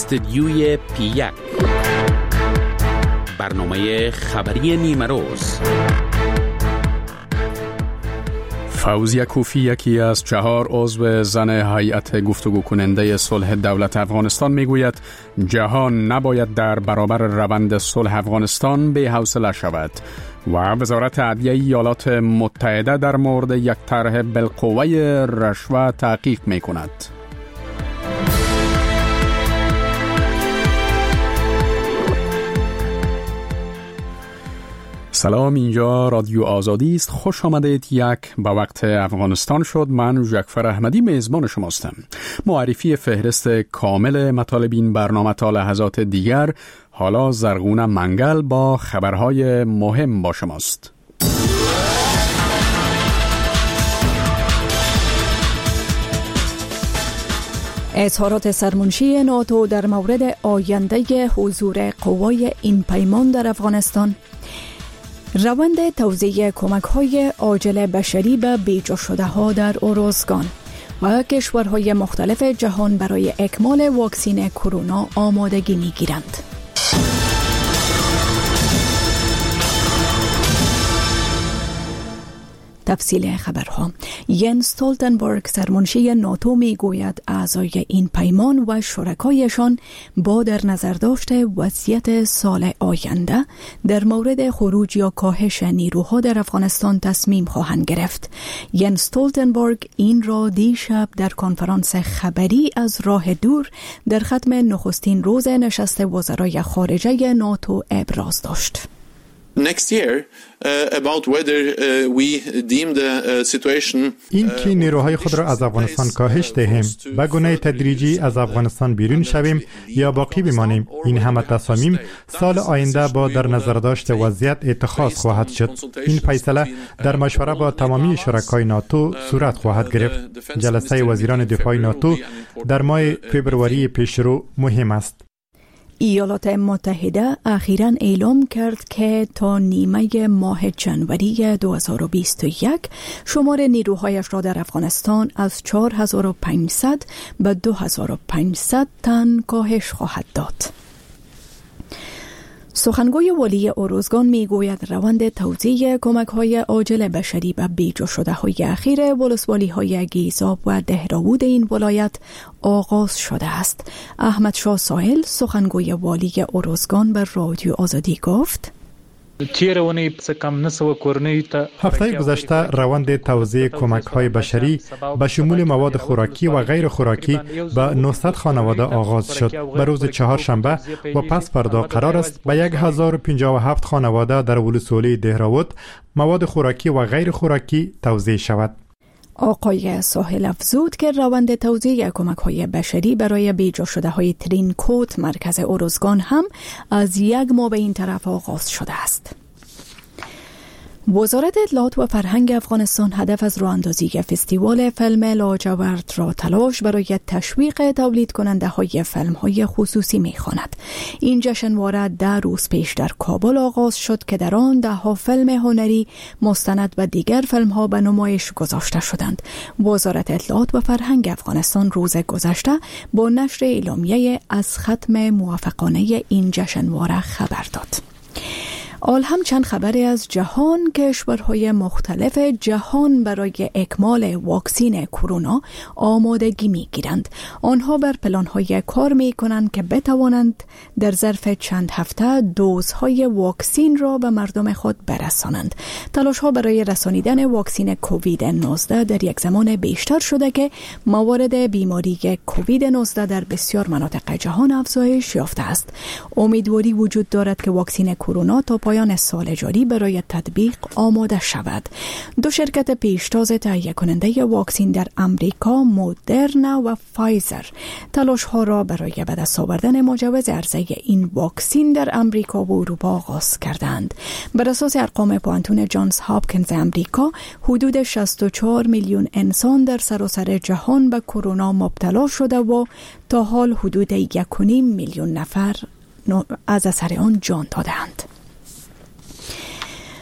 استدیوی پی1 برنامه خبری نیمه روز. فوزیه کوفی یکی از 4 عضو زن هیئت گفتگو کننده صلح دولت افغانستان میگوید جهان نباید در برابر روند صلح افغانستان بی‌حوصله شود و وزارت عدلیه ایالات متحده در مورد یک طرح بالقوه رشوه تحقیق میکند. سلام، اینجا رادیو آزادی است. خوش آمدید. به وقت افغانستان شد. من جعفر احمدی میزبان شماستم. معرفی فهرست کامل مطالب این برنامه تا لحظات دیگر. حالا زرغون منگل با خبرهای مهم با شماست. اظهارات سرمنشی ناتو در مورد آینده حضور قوای این پیمان در افغانستان، روند توزیع کمک‌های عاجل بشری به بیجا شده ها در اوروزگان و کشورهای مختلف جهان برای اکمال واکسین کرونا آمادگی می‌گیرند. تفصیل خبرها. ینس استولتنبرگ سرمنشی ناتو میگوید اعضای این پیمان و شرکایشان با در نظر داشت وضعیت سال آینده در مورد خروج یا کاهش نیروها در افغانستان تصمیم خواهند گرفت. ینس استولتنبرگ این را دیشب در کنفرانس خبری از راه دور در ختم نخستین روز نشست وزرای خارجه ناتو ابراز داشت. Next year about whether we deem the situation این که نیروهای خود را از افغانستان کاهش دهیم به گونه تدریجی از افغانستان بیرون شویم یا باقی بمانیم، این همه تصامیم سال آینده با در نظر داشت وضعیت اتخاذ خواهد شد. این فیصله در مشوره با تمامی شرکای ناتو صورت خواهد گرفت. جلسه وزیران دفاع ناتو در ماه فوریه پیشرو مهم است. ایالات متحده اخیراً اعلام کرد که تا نیمه ماه جنوری 2021 شمار نیروهایش را در افغانستان از 4500 به 2500 تن کاهش خواهد داد. سخنگوی والی اوروزگان میگوید روند توزیع کمک‌های عاجل بشری به بیجا شده‌های اخیر ولسوالی‌های گیزاب و دهراود این ولایت آغاز شده است. احمد شاه ساحل سخنگوی والی اوروزگان به رادیو آزادی گفت: هفته گذشته روند توزیع کمک‌های بشری به شمول مواد خوراکی و غیر خوراکی به 900 خانواده آغاز شد. به روز چهارشنبه و پس فردا قرار است به 1057 خانواده در ولسوالی دهراود مواد خوراکی و غیر خوراکی توزیع شود. آقای ساحل افزود که روند توزیع کمک‌های بشری برای بیجا شده‌های ترینکوت مرکز اوروزگان هم از 1 ماه به این طرف آغاز شده است. وزارت اطلاعات و فرهنگ افغانستان هدف از راه اندازی فستیوال فیلم لاجورد را تلاش برای تشویق تولید کننده های فیلم های خصوصی می خواند. این جشنواره 10 روز پیش در کابل آغاز شد که در آن 10 فیلم هنری، مستند و دیگر فیلم ها به نمایش گذاشته شدند. وزارت اطلاعات و فرهنگ افغانستان روز گذشته با نشر اعلامیه از ختم موفقانه این جشنواره خبر داد. آل هم چند خبری از جهان. کشورهای مختلف جهان برای اکمال واکسین کرونا آمادگی می‌گیرند. آنها بر پلان‌های کار می‌کنند که بتوانند در ظرف چند هفته دوزهای واکسین را به مردم خود برسانند. تلاش‌ها برای رسانیدن واکسین کووید 19 در یک زمان بیشتر شده که موارد بیماری کووید 19 در بسیار مناطق جهان افزایش یافته است. امیدواری وجود دارد که واکسین کرونا تا پایان سال جاری برای تطبیق آماده شود. 2 شرکت پیشتاز تهیه کننده واکسین در امریکا، مودرنا و فایزر، تلاش ها را برای به دست آوردن مجوز عرضه این واکسین در امریکا و اروپا آغاز کردند. بر اساس ارقام پوانتون جانز هاپکینز امریکا، حدود 64 میلیون انسان در سراسر جهان به کرونا مبتلا شده و تا حال حدود 1.5 میلیون نفر از اثر آن جان دادند.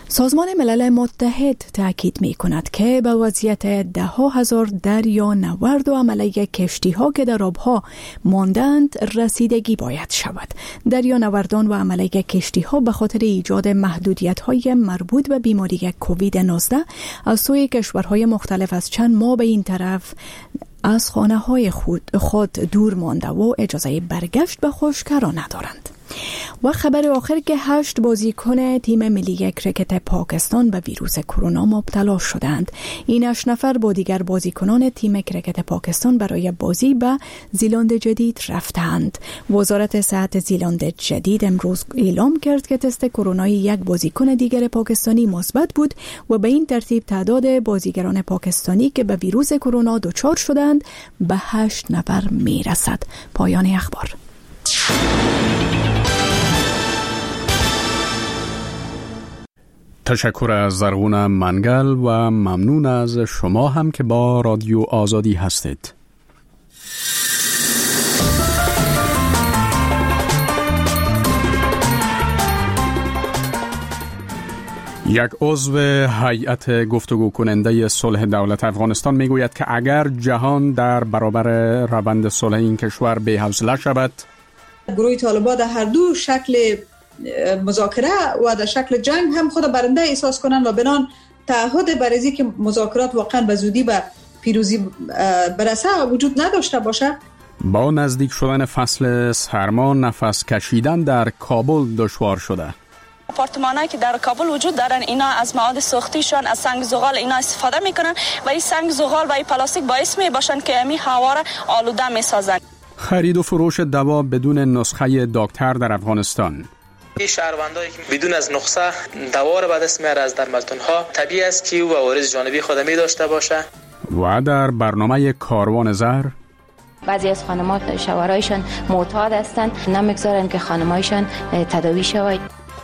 سازمان ملل متحد تاکید می کند که به وضعیت ده‌ها هزار دریا نورد و عمله کشتی ها که در آبها ماندند رسیدگی باید شود. دریا نوردان و عمله کشتی ها به خاطر ایجاد محدودیت های مربوط به بیماری کووید 19 از سوی کشورهای مختلف از چند ماه به این طرف از خانه های خود دور مانده و اجازه برگشت به خشک‌ها ندارند. و خبر آخر که 8 بازیکن تیم ملی کرکت پاکستان به ویروس کرونا مبتلا شدند. این 8 نفر با دیگر بازیکنان تیم کرکت پاکستان برای بازی به زیلند جدید رفتند. وزارت صحت زیلند جدید امروز اعلام کرد که تست کرونای یک بازیکن دیگر پاکستانی مثبت بود و به این ترتیب تعداد بازیگران پاکستانی که به ویروس کرونا دچار شدند به 8 نفر میرسد. پایان اخبار. تشکر از زرغون منگل و ممنون از شما هم که با رادیو آزادی هستید. یک عضو هیئت گفتگو کننده صلح دولت افغانستان میگوید که اگر جهان در برابر روند صلح این کشور بی‌حوصله شود، گروه طالبان در هر دو شکل مذاکره و در شکل جنگ هم خود برنده احساس کنند و بنان تعهد بر اینکه که مذاکرات واقعا به زودی به پیروزی برسه وجود نداشته باشه. با نزدیک شدن فصل سرما نفس کشیدن در کابل دشوار شده. آپارتمانایی که در کابل وجود دارن اینا از مواد سوختیشان از سنگ زغال اینا استفاده میکنن و این سنگ زغال و این پلاستیک باعث میباشن که امی هوا را آلوده میسازن. خرید و فروش دوا بدون نسخه دکتر در افغانستان. این شهروندایی که بدون از نسخه دوا را به دست میاره از درملتون‌ها طبیعی است که او عوارض جانبی خودمی داشته باشه. و در برنامه کاروان زر بعضی از خانم‌ها شوهرایشان معتاد هستند، نمیگذارن که خانمایشان تداوی شوند.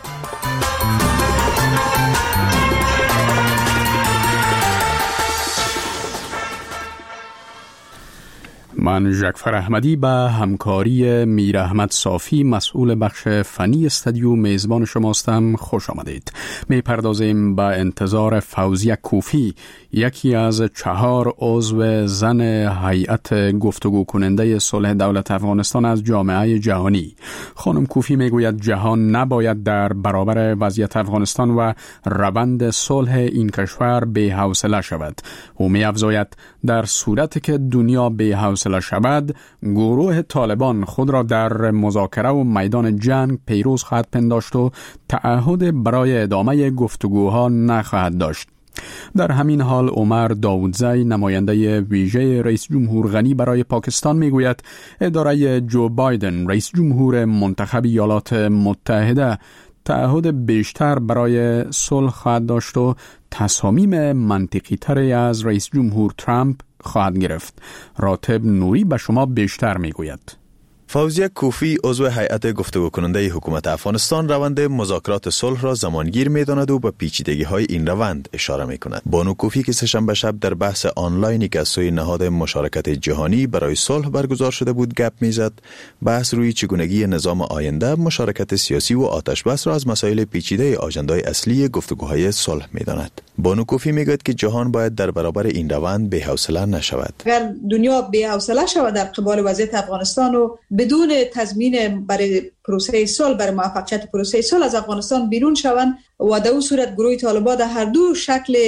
من ژکفر احمدی به همکاری میر احمد صافی مسئول بخش فنی استودیو میزبان شماستم. خوش آمدید. میپردازیم به انتظار فوزیه کوفی، یکی از 4 عضو زن هیئت گفتگو کننده صلح دولت افغانستان از جامعه جهانی. خانم کوفی میگوید جهان نباید در برابر وضعیت افغانستان و روند صلح این کشور بی‌حوصله شود. او می‌افزاید در صورتی که دنیا بی‌حوصله شود، گروه طالبان خود را در مذاکره و میدان جنگ پیروز خواهد پنداشت و تعهد برای ادامه گفتگوها نخواهد داشت. در همین حال عمر داودزی، نماینده ویژه رئیس جمهور غنی برای پاکستان، میگوید اداره جو بایدن، رئیس جمهور منتخب ایالات متحده، تعهد بیشتر برای صلح خواهد داشت و تصامیم منطقی تری از رئیس جمهور ترامپ خواهد گرفت. راتب نوری به شما بیشتر میگوید. فوزیه کوفی، عضو هیئت گفتگو کننده حکومت افغانستان، روند مذاکرات صلح را زمانگیر می‌داند و به پیچیدگی‌های این روند اشاره می‌کند. بانو کوفی که سه‌شنبه شب در بحث آنلاینی که از سوی نهاد مشارکت جهانی برای صلح برگزار شده بود گپ می‌زد، بحث روی چگونگی نظام آینده، مشارکت سیاسی و آتش‌بس را از مسائل پیچیده آژندای اصلی گفتگوهای صلح می‌داند. بانو کوفی میگوید که جهان باید در برابر این روند بی‌حوصله نشود. اگر دنیا بی‌حوصله شود در قبال وضعیت افغانستان و بدون تضمین برای پروسه صلح، برای موفقیت پروسه صلح از افغانستان بیرون شوند و در اون صورت گروه طالبان در هر دو شکل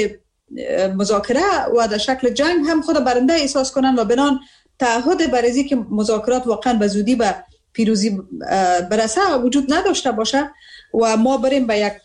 مذاکره و در شکل جنگ هم خود برنده احساس کنند و بنان تعهد برای اینکه مذاکرات واقعا به زودی به پیروزی برسه وجود نداشته باشه و ما بریم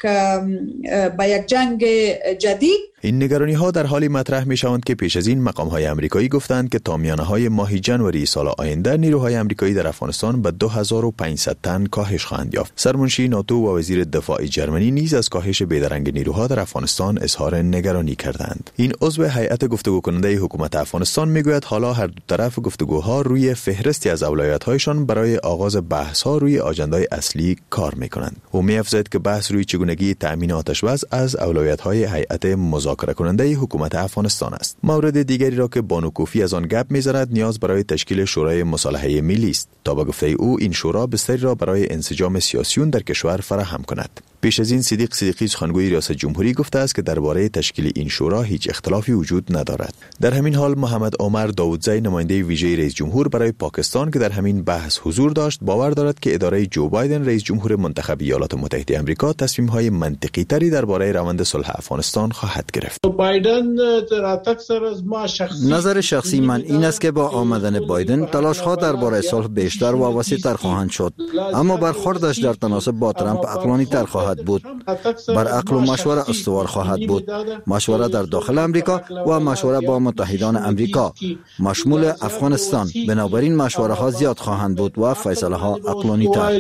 به یک جنگ جدید. این نگرانی ها در حالی مطرح می شوند که پیش از این مقام های امریکایی گفتند که تا میانه های ماه جنوری سال آینده نیروهای امریکایی در افغانستان به 2500 تن کاهش خواهند یافت. سرمنشی ناتو و وزیر دفاع جرمنی نیز از کاهش بیدرنگ نیروها در افغانستان اظهار نگرانی کردند. این عضو هیئت گفتگو کننده حکومت افغانستان میگوید حالا هر دو طرف گفتگوها روی فهرستی از اولویت‌هایشان برای آغاز بحث‌ها روی آژندای اصلی کار می‌کنند. او می‌افزاید که بحث روی چگونگی تأمین آتش‌بس از اولویت‌های هیئت مذاکره کننده حکومت افغانستان است. مورد دیگری را که بانو کوفی از آن گپ می‌زند نیاز برای تشکیل شورای مصالحه ملی است تا به گفته او این شورا بستری را برای انسجام سیاسیون در کشور فراهم کند. پیش از این صدیقی سخنگوی ریاست جمهوری گفته است که درباره تشکیل این شورا هیچ اختلافی وجود ندارد. در همین حال محمد عمر داودزی نماینده ویژه رئیس جمهور برای پاکستان که در همین بحث حضور داشت باور دارد که اداره جو بایدن رئیس جمهور منتخب ایالات متحده آمریکا تصمیم‌های منطقی تری درباره روند صلح افغانستان خواهد گرفت. نظر شخصی من این است که با آمدن بایدن تلاش‌ها درباره صلح بیشتر و وسیع‌تر خواهند شد، اما برخوردش در تناسب با ترامپ عقلانی‌تر خواهد بود. بر عقل و مشوره استوار خواهد بود، مشوره در داخل امریکا و مشوره با متحدان امریکا مشمول افغانستان. بنابراین مشوره ها زیاد خواهند بود و فیصله ها عقلانی‌تر.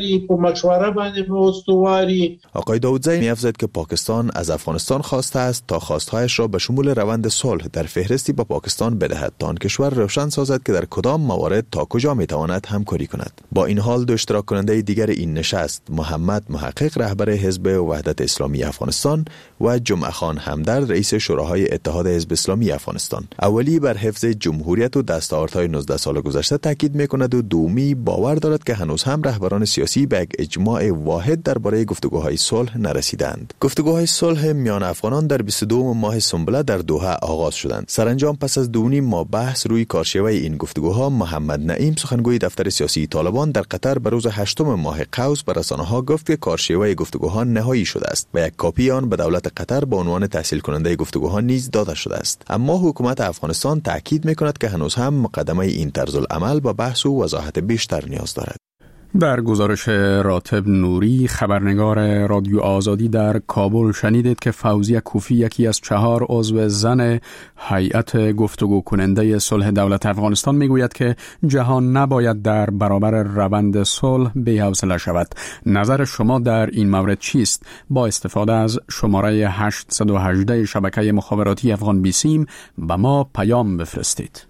آقای داودزی می‌افزاید که پاکستان از افغانستان خواسته است تا خواستهایش را به شمول روند صلح در فهرستی با پاکستان بدهد تا آن کشور روشن سازد که در کدام موارد تا کجا می‌تواند همکاری کند. با این حال دو اشتراک کننده دیگر این نشست، محمد محقق رهبر حزب وحدت اسلامی افغانستان و جمعه خان همدرد رئیس شوراهای اتحاد حزب اسلامی افغانستان، اولی بر حفظ جمهوریت و دستاوردهای 19 سال گذشته تاکید می‌کند و دومی باور دارد که هنوز هم رهبران سیاسی به یک اجماع واحد درباره گفتگوهای صلح نرسیدند. گفتگوهای صلح میان افغانان در 22 ماه سنبله در دوحه آغاز شدند. سرانجام پس از 2.5 ماه بحث روی کارشیوه این گفتگوها، محمد نعیم سخنگوی دفتر سیاسی طالبان در قطر به روز 8 ماه قوس به رسانه‌ها گفت که کارشیوه گفتگوها نهایی شده است و یک کاپی آن به دولت قطر به عنوان تحصیل کننده گفتگوها نیز داده شده است. اما حکومت افغانستان تاکید می‌کند که هنوز هم مقدمه این طرز العمل با بحث و وضاحت بیشتر نیاز دارد. در گزارش راتب نوری، خبرنگار رادیو آزادی در کابل، شنیدید که فوزیه کوفی، یکی از 4 عضو زن هیئت گفتگو کننده صلح دولت افغانستان، میگوید که جهان نباید در برابر روند صلح بی‌حوصله شود. نظر شما در این مورد چیست؟ با استفاده از شماره 818 شبکه مخابراتی افغان بیسیم به ما پیام بفرستید.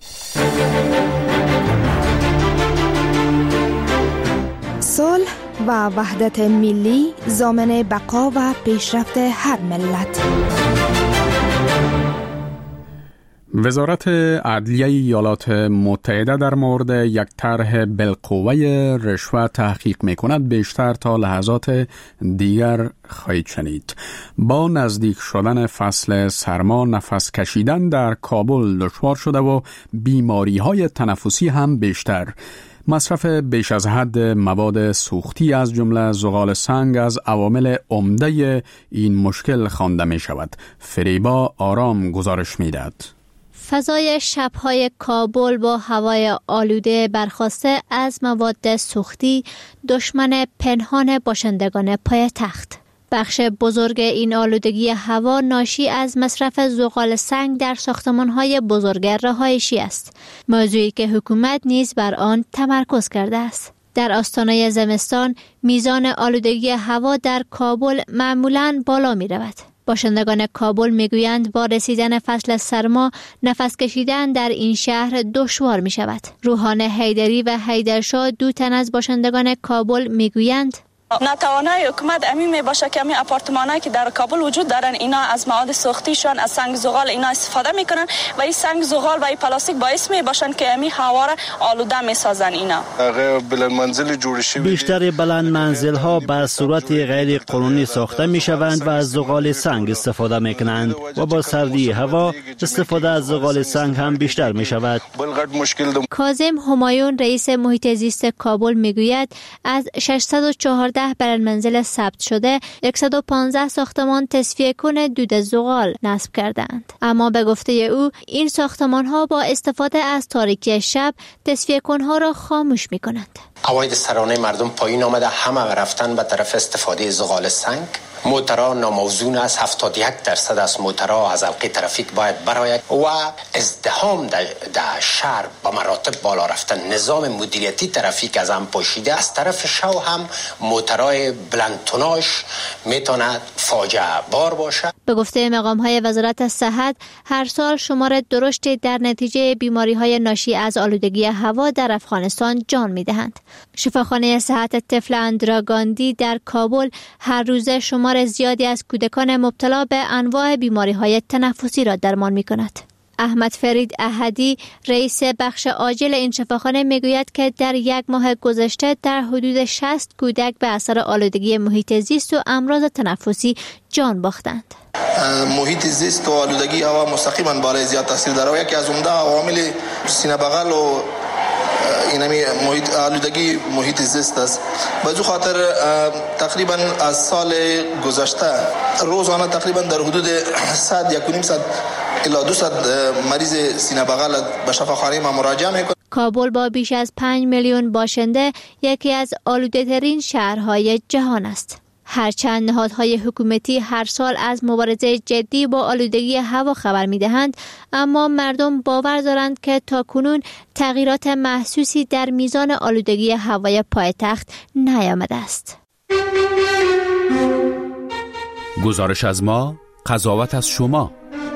صلح و وحدت ملی ضامن بقا و پیشرفت هر ملت. وزارت عدلیه ایالات متحده در مورد یک طرح بالقوه رشوه تحقیق می‌کند. بیشتر تا لحظات دیگر خواهید شنید. با نزدیک شدن فصل سرما، نفس کشیدن در کابل دشوار شده و بیماری‌های تنفسی هم بیشتر. مصرف بیش از حد مواد سوختی از جمله زغال سنگ از عوامل عمده این مشکل خوانده می شود. فریبا آرام گزارش می دهد. فضای شب‌های کابل با هوای آلوده برخاسته از مواد سوختی دشمن پنهان باشندگان پایتخت. بخش بزرگ این آلودگی هوا ناشی از مصرف زغال سنگ در ساختمان‌های بزرگ رهایشی است، موضوعی که حکومت نیز بر آن تمرکز کرده است. در آستانه زمستان میزان آلودگی هوا در کابل معمولاً بالا می رود. باشندگان کابل میگویند با رسیدن فصل سرما نفس کشیدن در این شهر دشوار می شود. روحان حیدری و حیدرشاه، دو تن از باشندگان کابل، میگویند نتوانای حکومت امی می باشه که امی آپارتمانایی که در کابل وجود دارن اینا از مواد سوختیشان، از سنگ زغال اینا استفاده میکنن و این سنگ زغال و این پلاستیک باعث می باشن که امی هوا را آلوده می سازن. اینا بیشتر بلند منزل ها به صورت غیر قانونی ساخته می شوند و از زغال سنگ استفاده می کنند و با سردی هوا استفاده از زغال سنگ هم بیشتر می شود. کاظم همایون، رئیس محیط زیست کابل، میگوید از 614 برای منزل ثبت شده 115 ساختمان تصفیه کن دود زغال نصب کردند. اما به گفته او این ساختمان ها با استفاده از تاریکی شب تصفیه کنها را خاموش می کنند. عواید سرانه مردم پایین آمده، همه رفتن به طرف استفاده زغال سنگ. موترها ناموزون است، 71% از موترها از حلقه ترافیک باید برآید و ازدحام در شهر با مراتب بالا رفتن. نظام مدیریتی ترافیک از هم پوشیده. از طرف شو هم موترهای بلند توناژ میتونه فاجعه بار باشه. به گفته مقام‌های وزارت صحت، هر سال شمار درشتی در نتیجه بیماری‌های ناشی از آلودگی هوا در افغانستان جان می‌دهند. شفاخانه صحت طفل اندرا گاندی در کابل هر روز شمار زیادی از کودکان مبتلا به انواع بیماری‌های تنفسی را درمان می‌کند. احمد فرید احدی رئیس بخش عاجل این شفاخانه میگوید که در 1 ماه گذشته در حدود 60 کودک به اثر آلودگی محیط زیست و امراض تنفسی جان باختند. محیط زیست و آلودگی هوا مستقیما بالای زیاد تاثیر داره. یکی از عمده عوامل سینه بغل و اینمی آلودگی محیط زیست است. به جو خاطر تقریبا از سال گذشته روزانه تقریبا در حدود 100 الی 200 مریض سینه بغل به شفاخانه ما مراجعه میکنه. کابل با بیش از 5 میلیون باشنده یکی از آلوده‌ترین شهرهای جهان است. هرچند نهادهای حکومتی هر سال از مبارزه جدی با آلودگی هوا خبر می‌دهند، اما مردم باور دارند که تاکنون تغییرات محسوسی در میزان آلودگی هوای پایتخت نیامده است. گزارش از ما، قضاوت از شما.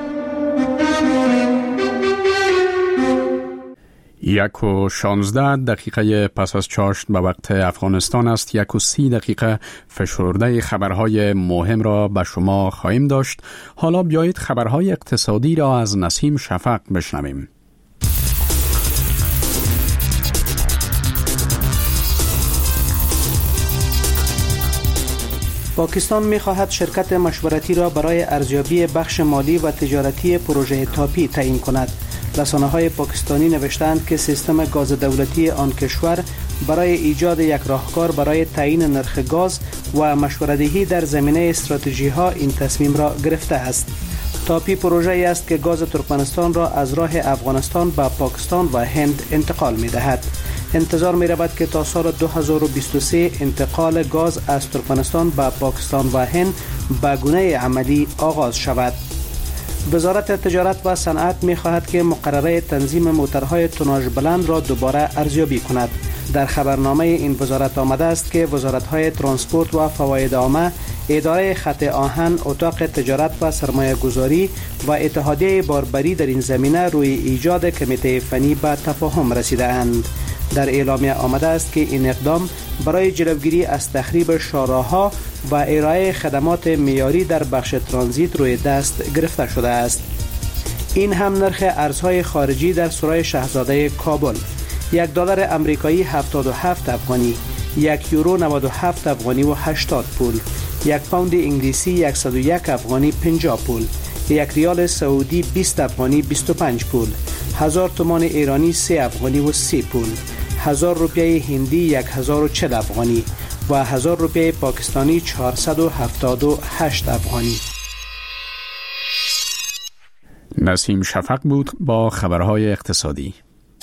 1:16 پس از چاشت به وقت افغانستان است. 1:30 فشرده خبرهای مهم را به شما خواهیم داشت. حالا بیایید خبرهای اقتصادی را از نسیم شفق بشنویم. پاکستان می‌خواهد شرکت مشورتی را برای ارزیابی بخش مالی و تجارتی پروژه تاپی تعیین کند. رسانه‌های پاکستانی نوشتند که سیستم گاز دولتی آن کشور برای ایجاد یک راهکار برای تعیین نرخ گاز و مشوره‌دهی در زمینه استراتژی‌ها این تصمیم را گرفته است. تاپی پروژه‌ای است که گاز ترکمنستان را از راه افغانستان به پاکستان و هند انتقال می‌دهد. انتظار می‌رود که تا سال 2023 انتقال گاز از ترکمنستان به پاکستان و هند به گونه عملی آغاز شود. وزارت تجارت و صنعت می‌خواهد که مقرره تنظیم موترهای توناژ بلند را دوباره ارزیابی کند. در خبرنامه این وزارت آمده است که وزارت‌های ترانسپورت و فواید عامه، اداره خط آهن، اتاق تجارت و سرمایه گذاری و اتحادیه باربری در این زمینه روی ایجاد کمیته فنی به تفاهم رسیده‌اند. در اعلامیه آمده است که این اقدام برای جلوگیری از تخریب شاهراه‌ها و ارائه خدمات معیاری در بخش ترانزیت روی دست گرفته شده است. این هم نرخ ارزهای خارجی در سرای شاهزاده کابل: $1 امریکایی 77 افغانی، €1 97 افغانی و 80 پول، 1 پوند انگلیسی 101 افغانی 50 پول، 1 ریال سعودی 20 افغانی 25 پول، 1000 تومان ایرانی 3 افغانی و 30 پول، 1000 روپیه هندی 1040 افغانی و 1000 روپیه پاکستانی 478 افغانی. نسیم شفق بود با خبرهای اقتصادی.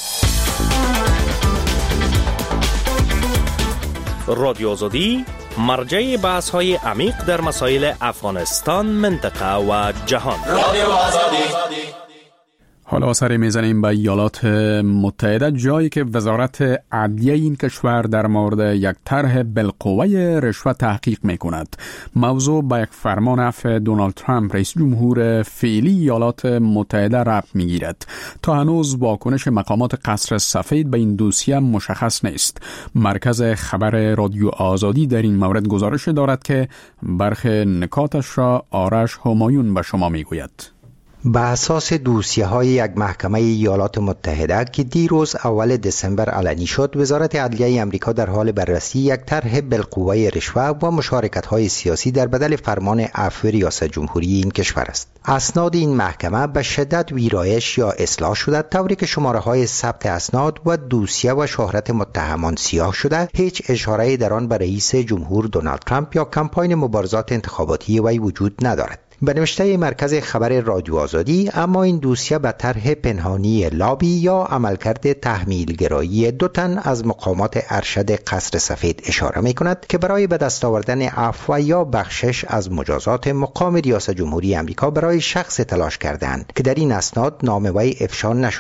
رادیو آزادی مرجع بحث‌های عمیق در مسائل افغانستان، منطقه و جهان. رادیو آزادی. حالا سری میزنیم به ایالات متحده، جایی که وزارت عدلیه این کشور در مورد یک طرح بالقوه رشوه تحقیق میکند. موضوع به یک فرمان عفو دونالد ترامپ رئیس جمهور فعلی ایالات متحده ربط میگیرد. تا هنوز واکنش مقامات قصر سفید به این دوسیه مشخص نیست. مرکز خبر رادیو آزادی در این مورد گزارش دارد که برخی نکاتش را آرش همایون به شما میگوید. به اساس دوسیه‌های یک محکمه ایالات متحده که دیروز اول دسامبر علنی شد، وزارت عدلیه آمریکا در حال بررسی یک طرح بالقوه رشوه و مشارکت‌های سیاسی در بدل فرمان عفو ریاست جمهوری این کشور است. اسناد این محکمه به شدت ویرایش یا اصلاح شده، طوری که شماره‌های ثبت اسناد و دوسیه و شهرت متهمان سیاه شده. هیچ اشاره‌ای در آن به رئیس جمهور دونالد ترامپ یا کمپاین مبارزات انتخاباتی وی وجود ندارد. به نوشته مرکز خبر رادیو آزادی، اما این دوسیه به طرح پنهانی لابی یا عملکرد تحمیلگرایی 2 تن از مقامات ارشد قصر سفید اشاره می کند که برای به دست آوردن عفو یا بخشش از مجازات مقام ریاست جمهوری آمریکا برای شخص تلاش کردند که در این اسناد نام وی افشا نشده.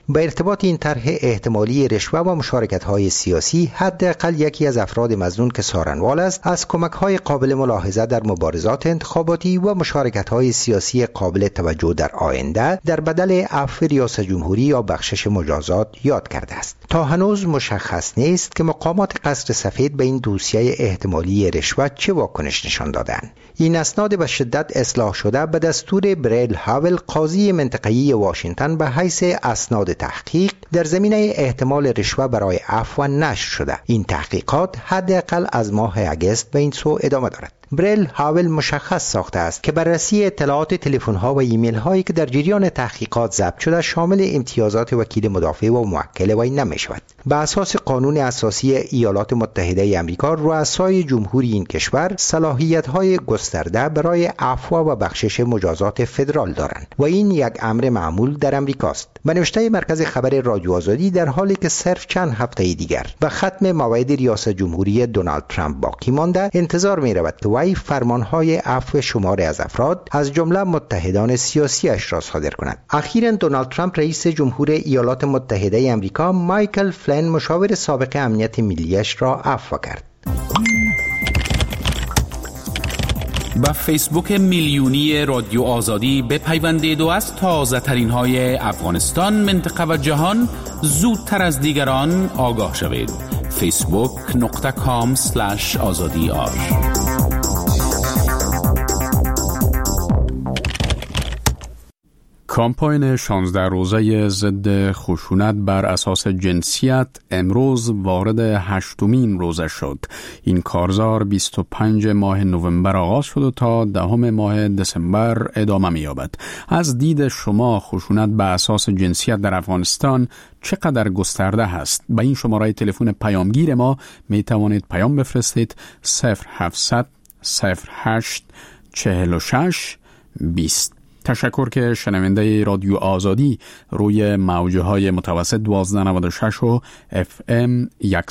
با ارتباط این طرح احتمالی رشوه و مشارکت‌های سیاسی، حداقل یکی از افراد مظنون که سارنوال است از کمک‌های قابل ملاحظه در مبارزات انتخاباتی و مشارکت‌های سیاسی قابل توجه در آینده در بدل عفو ریاست جمهوری یا بخشش مجازات یاد کرده است. تا هنوز مشخص نیست که مقامات قصر سفید به این دوسیه احتمالی رشوه چه واکنش نشان دادند. این اسناد به شدت اصلاح شده به دستور بریل هاول قاضی منطقه‌ای واشنگتن به حیث اسناد تحقیق در زمینه احتمال رشوه برای عفو نشر شده. این تحقیقات حداقل از ماه اگست به این سو ادامه دارد. بریل هاول مشخص ساخته است که بررسی اطلاعات تلفن‌ها و ایمیل هایی که در جریان تحقیقات ضبط شده شامل امتیازات وکیل مدافع و موکل وی نمی‌شود. به اساس قانون اساسی ایالات متحده آمریکا، رؤسای جمهوری این کشور صلاحیت‌های گسترده برای عفو و بخشش مجازات فدرال دارند و این یک امر معمول در آمریکاست. به نوشته مرکز خبر رادیو آزادی، در حالی که صرف چند هفته دیگر به ختم موعد ریاست جمهوری دونالد ترامپ باقی مانده، انتظار می‌رود که وی فرمانهای عفو شماری از افراد از جمله متحدان سیاسیش را صادر کند. اخیراً دونالد ترامپ رئیس جمهور ایالات متحده آمریکا مایکل فلین مشاور سابق امنیت ملیش را عفو کرد. با فیسبوک میلیونی رادیو آزادی بپیوندید و از تازه ترین های افغانستان، منطقه و جهان زودتر از دیگران آگاه شوید. facebook.com/azadi. کامپاین 16 روزه ضد خشونت بر اساس جنسیت امروز وارد 8مین روزه شد. این کارزار 25 ماه نوامبر آغاز شد و تا 10 ماه دسامبر ادامه می‌یابد. از دید شما خشونت بر اساس جنسیت در افغانستان چقدر گسترده هست؟ به این شماره تلفن پیامگیر ما می توانید پیام بفرستید: 0700 08 46 20. تشکر که شنونده رادیو آزادی روی موجه های متوسط 1296 و FM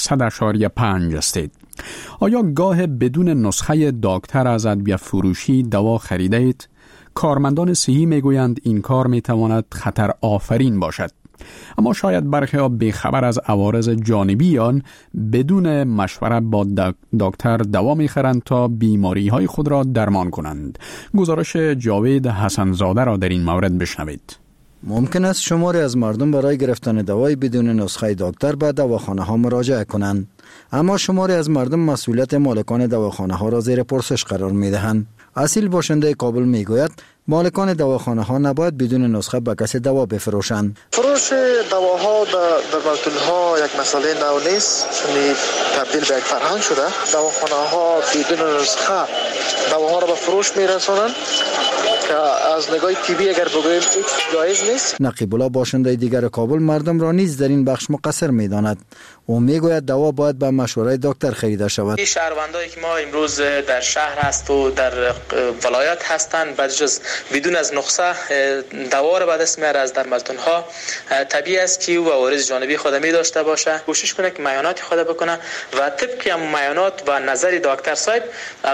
100.5 هستید. آیا گاه بدون نسخه دکتر از ادویه فروشی دوا خریدید؟ کارمندان صحی میگویند این کار میتواند خطر آفرین باشد. اما شاید برخی بیخبر از عوارض جانبی آن بدون مشورت با دکتر دوا میخرند تا بیماری های خود را درمان کنند. گزارش جاوید حسنزاده را در این مورد بشنوید. ممکن است شماری از مردم برای گرفتن دوای بدون نسخه دکتر به دواخانه ها مراجعه کنند، اما شماری از مردم مسئولیت مالکان دواخانه ها را زیر پرسش قرار می دهند. اصیل باشنده کابل می گوید مالکان دواخانه ها نباید بدون نسخه به کسی دوا بفروشند. فروش دواها در ملت‌ها یک مسئله نو نیست، چون تبدیل به یک فرهنگ شده. دواخانه ها بدون نسخه دواها را به فروش میرسونند که از نگاه طبی اگر بگوییم جایز نیست. نقیب الله باشنده دیگر کابل مردم را نیز در این بخش مقصر می‌داند. او میگوید دوا باید به مشوره دکتر خریده شود. این شهروندایی که ما امروز در شهر هست و در ولایت هستند بعدش بدون از نسخه دوا را به دست میاره از در ملتونها، طبیعی است که او عوارض جانبی خود می داشته باشه. کوشش کنه که معاینات خود بکنه و طبق معاینات و نظر دکتر صاحب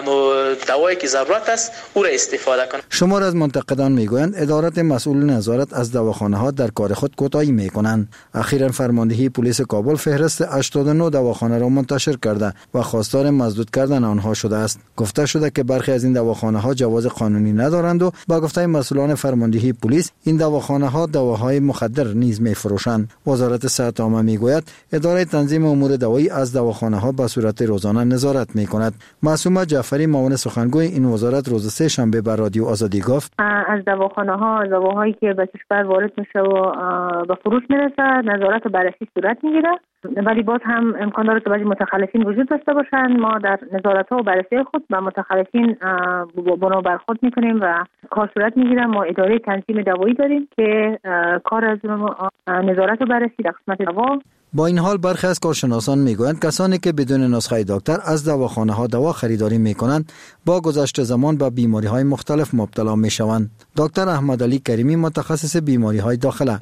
دوایی که ضرورت است او را استفاده کنه. شمار از منتقدان میگویند ادارات مسئول نظارت از دواخانه ها در کار خود کوتاهی میکنند. اخیراً فرماندهی پلیس کابل فهرست 89 دواخانه را منتشر کرده و خواستار مسدود کردن آنها شده است. گفته شده که برخی از این دواخانه ها جواز قانونی ندارند و با گفته مسئولان فرماندهی پلیس این دواخانه ها دواهای مخدر نیز میفروشند. وزارت صحت عامه میگوید اداره تنظیم امور دوایی از دواخانه ها به صورت روزانه نظارت میکند. معصومه جعفری معاون سخنگوی این وزارت روز سه شنبه بر رادیو آزادی گفت از دواخانه ها دواهایی که به کشور وارد میشه و به فروش میرسه نظارت و بررسی صورت میگیره، ولی باز هم امکان داره که بعضی متخلفین وجود داشته باشند. ما در نظارت ها و بررسی خود با متخلفین بنا برخورد میکنیم و کار صورت میگیره. ما اداره تنظیم دوایی داریم که کار از نظارت و بررسی در قسمت دوا. با این حال برخی از کارشناسان میگویند کسانی که بدون نسخه دکتر از دواخانه ها دوا خریداری میکنند با گذشت زمان به بیماری های مختلف مبتلا میشوند. دکتر احمد علی کریمی متخصص بیماری های داخله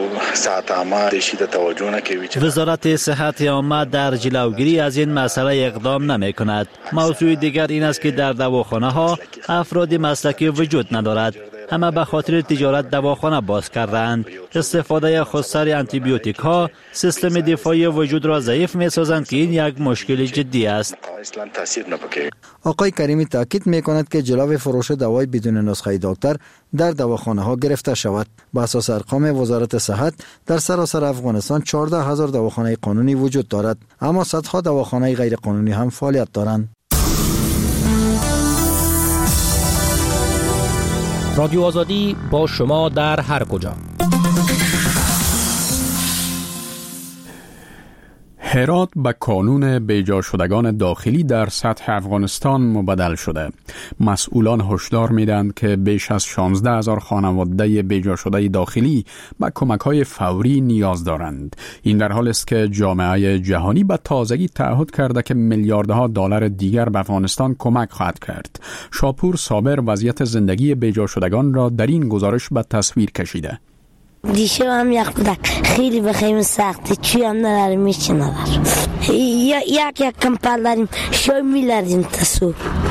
وزارت صحت عامه در جلوگیری از این مسئله اقدام نمی کند. موضوع دیگر این است که در دواخانه ها افراد مسلکی وجود ندارد. همه به خاطر تجارت دواخانه باز کردند. استفاده خودسر آنتی بیوتیک ها سیستم دفاعی وجود را ضعیف می سازند که این یک مشکل جدی است. آقای کریمی تاکید می کند که جلوی فروش دوای بدون نسخه دکتر در دواخانه ها گرفته شود. با اساس ارقام وزارت صحت در سراسر افغانستان 14,000 دواخانه قانونی وجود دارد، اما صدها دواخانه غیر قانونی هم فعالیت دارند. رادیو آزادی با شما در هر کجا. هرات به کانون بیجا شدگان داخلی در سطح افغانستان مبدل شده. مسئولان هشدار میدند که بیش از 16,000 خانواده بیجا شده داخلی به کمک‌های فوری نیاز دارند. این در حالی است که جامعه جهانی به تازگی تعهد کرده که میلیاردها دلار دیگر به افغانستان کمک خواهد کرد. شاپور صابر وضعیت زندگی بیجا شدگان را در این گزارش به تصویر کشیده. دیشب هم یک کودک خیلی بخیم سخته، چی هم نداریم، میچی نداریم، یک کمپل داریم، شای میلردیم تا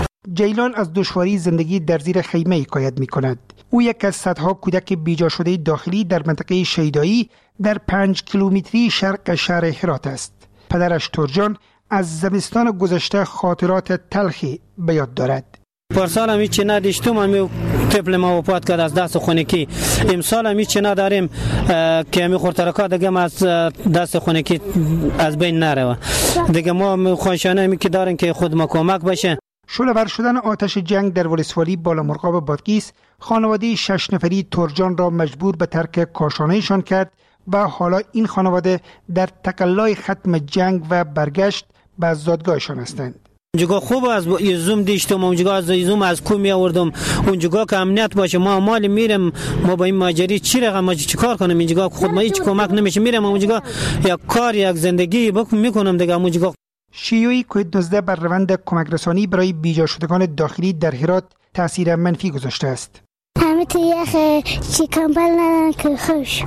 جیلان از دشواری زندگی در زیر خیمه حکایت می کند. او یک از صدها کودک بیجا شده داخلی در منطقه شیدایی در 5 کیلومتری شرق شهر هرات است. پدرش ترجان از زمستان گذشته خاطرات تلخی به یاد دارد. پارسال هم هیچی نداشتم، همی طفل ما وفات کرد از دست خونکی. امسال هم هیچی نداریم که همی خورترکا دیگه از دست خونکی از بین نره. دیگه ما خواهشانه همی که داریم که خود ما کمک بشه. شعله‌ور شدن آتش جنگ در ولسوالی بالامرغاب بادغیس خانواده 6 نفری ترجان را مجبور به ترک کاشانه‌شان کرد و حالا این خانواده در تقلای ختم جنگ و برگشت به زادگاهشان هستند. اونجا خوب از یزوم دیشتم، اونجا از یزوم از کو می آوردم، اونجا که امنیت باشه ما مال میرم، ما با این ماجری چی رقم ما چیکار کنم، اینجا خود ما هیچ کمک نمیشه، میرم اونجا یک کار یک زندگی میکنم دیگه. اونجا شیوعی کووید 19 بر روند کمک رسانی برای بیجا شدگان داخلی در هرات تاثیر منفی گذاشته است. همه تو یخ چی کمپل ندارن که خوش.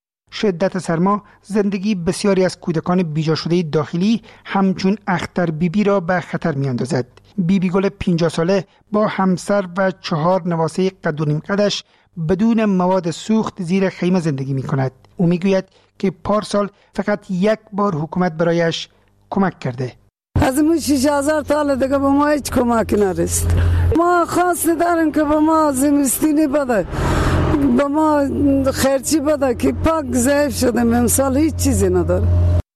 شدت سرما زندگی بسیاری از کودکان بیجا شده داخلی همچون اختر بیبی را به خطر می اندازد. بیبی گل 50 ساله با همسر و 4 نواسه قد و نیم قدش بدون مواد سوخت زیر خیمه زندگی می کند. او می گوید که پارسال فقط یک بار حکومت برایش کمک کرده. از ما 6,000 تا دیگه به ما هیچ کمک نرسید. ما خواست داریم که به ما زمستینی بده، به ما خرچی بده که پاک ضعیف شدیم، امسال هیچ چیزی نداره.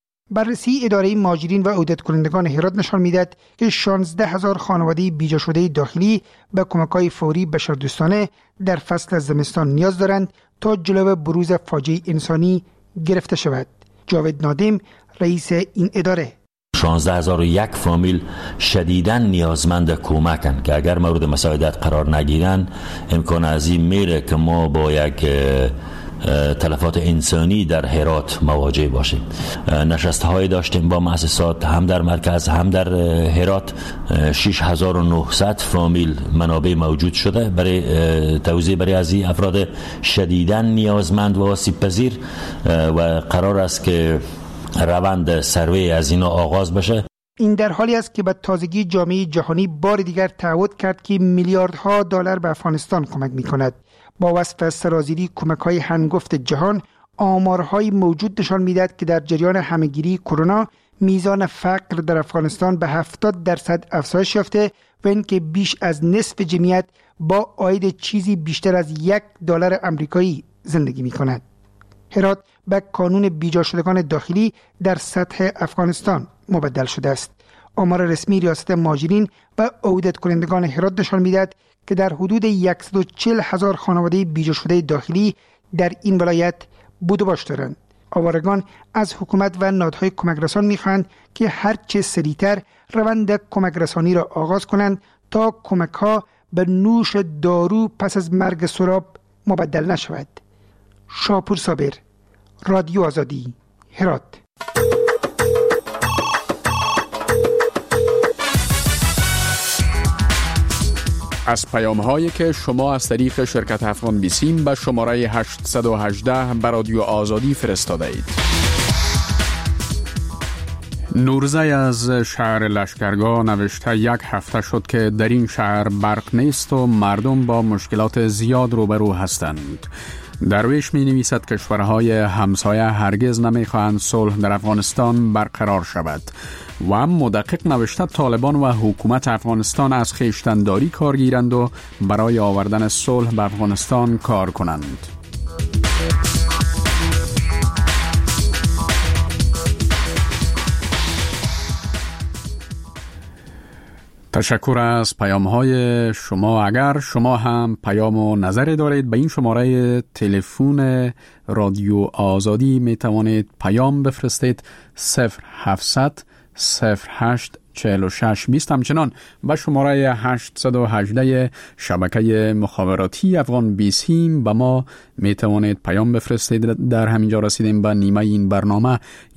بررسی اداره مهاجرین و عودت کنندگان هرات نشان میدهد که 16,000 خانواده بیجا شده داخلی به کمک‌های فوری بشردوستانه در فصل زمستان نیاز دارند تا جلو بروز فاجعه انسانی گرفته شود. جاوید نادم رئیس این اداره: 16,001 فامیل شدیداً نیازمند کمکن که اگر مورد مساعدت قرار نگیرن امکان عظیم میره که ما با یک تلفات انسانی در هرات مواجه باشیم. نشست‌های داشتیم با مؤسسات هم در مرکز هم در هرات. 6,900 فامیل منابع موجود شده برای توزیع برای از این افراد شدیداً نیازمند و آسیب پذیر و قرار است که روند سروی از اینا آغاز بشه. این در حالی است که به تازگی جامعه جهانی بار دیگر تعهد کرد که میلیاردها دلار به افغانستان کمک می‌کند. با وصف سرازیری کمک‌های هنگفت جهان، آمارهای موجود نشان می‌دهد که در جریان همه‌گیری کرونا میزان فقر در افغانستان به 70% افزایش یافته و اینکه بیش از نصف جمعیت با عاید چیزی بیشتر از $1 آمریکایی زندگی می‌کند. هرات به کانون بیجا شدگان داخلی در سطح افغانستان مبدل شده است. آمار رسمی ریاست مهاجرین و عودت کنندگان هرات نشان می‌دهد که در حدود 140,000 خانواده بیجا شده داخلی در این ولایت بود و باش دارند. آوارگان از حکومت و نهادهای کمک رسان می‌خواهند که هرچه سریعتر روند کمک رسانی را آغاز کنند تا کمک‌ها به نوش دارو پس از مرگ سراب مبدل نشود. شاپور صابر، رادیو آزادی، هرات. از پیام‌هایی که شما از طریق شرکت افغان بیسیم به شماره 818 به رادیو آزادی فرستاده اید. نورزه از شهر لشکرگاه نوشته 1 هفته شد که در این شهر برق نیست و مردم با مشکلات زیاد روبرو هستند. درویش می نویسد کشورهای همسایه هرگز نمی خواهند صلح در افغانستان برقرار شود و مدقق نوشته طالبان و حکومت افغانستان از خویشتن‌داری کار گیرند و برای آوردن صلح به افغانستان کار کنند. تشکر از پیام‌های شما. اگر شما هم پیام و نظری دارید به این شماره تلفن رادیو آزادی می توانید پیام بفرستید 0700 08 46 20. همچنان به شماره 818 شبکه مخابراتی افغان 20 به ما می توانید پیام بفرستید. در همینجا رسیدیم به نیمه این برنامه.